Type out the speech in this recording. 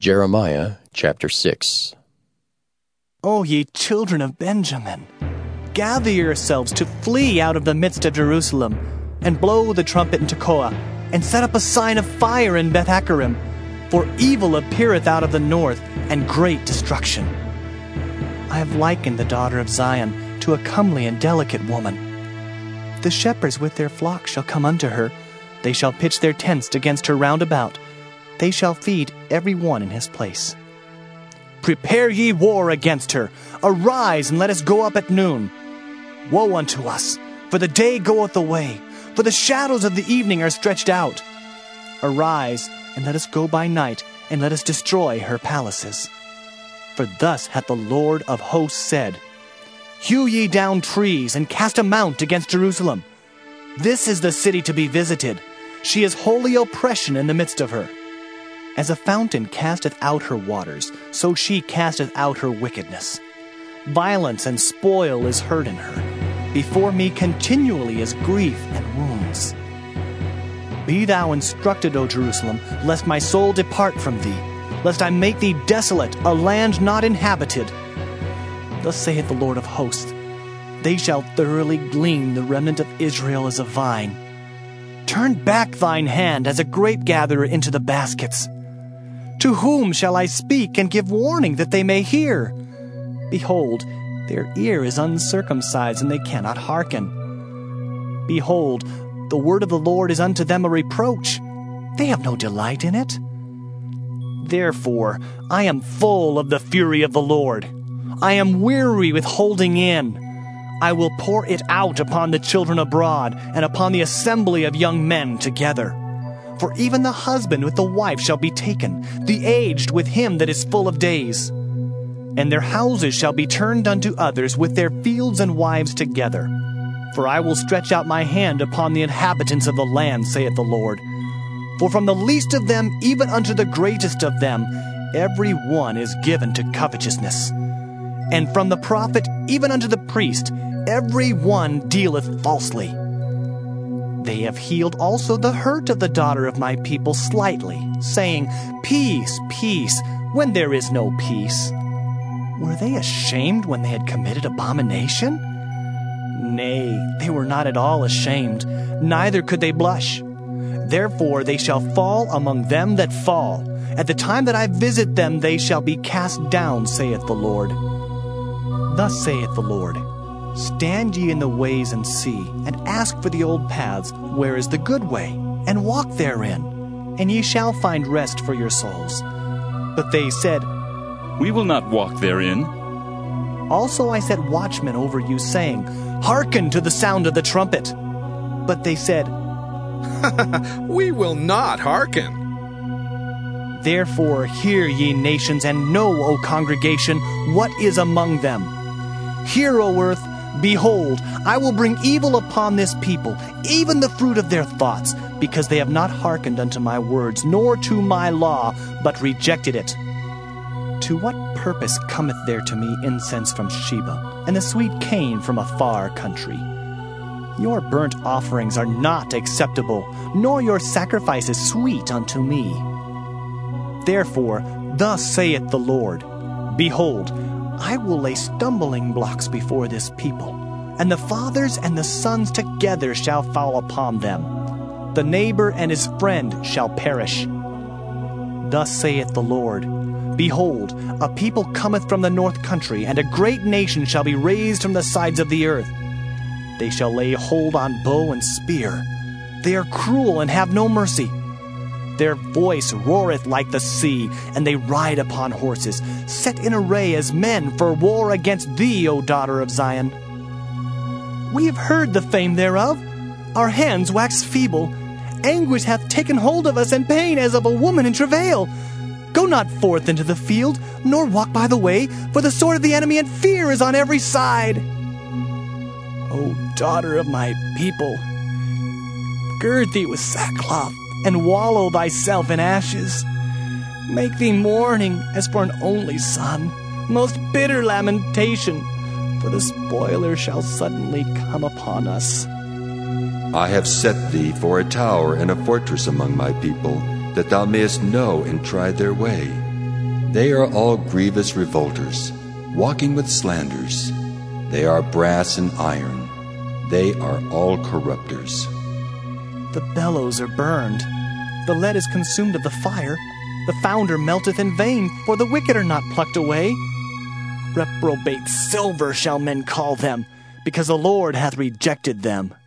Jeremiah chapter 6. O ye children of Benjamin, gather yourselves to flee out of the midst of Jerusalem, and blow the trumpet in Tekoa, and set up a sign of fire in Beth-Hakkerem, for evil appeareth out of the north, and great destruction. I have likened the daughter of Zion to a comely and delicate woman. The shepherds with their flocks shall come unto her, they shall pitch their tents against her round about, they shall feed every one in his place. Prepare ye war against her. Arise, and let us go up at noon. Woe unto us, for the day goeth away, for the shadows of the evening are stretched out. Arise, and let us go by night, and let us destroy her palaces. For thus hath the Lord of hosts said, Hew ye down trees, and cast a mount against Jerusalem. This is the city to be visited. She is holy oppression in the midst of her. As a fountain casteth out her waters, so she casteth out her wickedness. Violence and spoil is heard in her. Before me continually is grief and wounds. Be thou instructed, O Jerusalem, lest my soul depart from thee, lest I make thee desolate, a land not inhabited. Thus saith the Lord of hosts, they shall thoroughly glean the remnant of Israel as a vine. Turn back thine hand as a grape gatherer into the baskets. To whom shall I speak and give warning that they may hear? Behold, their ear is uncircumcised, and they cannot hearken. Behold, the word of the Lord is unto them a reproach. They have no delight in it. Therefore, I am full of the fury of the Lord. I am weary with holding in. I will pour it out upon the children abroad, and upon the assembly of young men together. For even the husband with the wife shall be taken, the aged with him that is full of days. And their houses shall be turned unto others, with their fields and wives together. For I will stretch out my hand upon the inhabitants of the land, saith the Lord. For from the least of them even unto the greatest of them, every one is given to covetousness. And from the prophet even unto the priest, every one dealeth falsely. They have healed also the hurt of the daughter of my people slightly, saying, Peace, peace, when there is no peace. Were they ashamed when they had committed abomination? Nay, they were not at all ashamed, neither could they blush. Therefore they shall fall among them that fall. At the time that I visit them they shall be cast down, saith the Lord. Thus saith the Lord, Stand ye in the ways and see, and ask for the old paths, where is the good way, and walk therein, and ye shall find rest for your souls. But they said, We will not walk therein. Also I set watchmen over you, saying, Hearken to the sound of the trumpet. But they said, We will not hearken. Therefore hear, ye nations, and know, O congregation, what is among them. Hear, O earth, behold, I will bring evil upon this people, even the fruit of their thoughts, because they have not hearkened unto my words, nor to my law, but rejected it. To what purpose cometh there to me incense from Sheba, and the sweet cane from a far country? Your burnt offerings are not acceptable, nor your sacrifices sweet unto me. Therefore, thus saith the Lord, Behold, I will lay stumbling blocks before this people, and the fathers and the sons together shall fall upon them. The neighbor and his friend shall perish. Thus saith the Lord, Behold, a people cometh from the north country, and a great nation shall be raised from the sides of the earth. They shall lay hold on bow and spear. They are cruel and have no mercy. Their voice roareth like the sea, and they ride upon horses, set in array as men for war against thee, O daughter of Zion. We have heard the fame thereof. Our hands wax feeble. Anguish hath taken hold of us, and pain as of a woman in travail. Go not forth into the field, nor walk by the way, for the sword of the enemy and fear is on every side. O daughter of my people, gird thee with sackcloth, and wallow thyself in ashes. Make thee mourning as for an only son, most bitter lamentation, for the spoiler shall suddenly come upon us. I have set thee for a tower and a fortress among my people, that thou mayest know and try their way. They are all grievous revolters, walking with slanders. They are brass and iron. They are all corrupters. The bellows are burned. The lead is consumed of the fire. The founder melteth in vain, for the wicked are not plucked away. Reprobate silver shall men call them, because the Lord hath rejected them.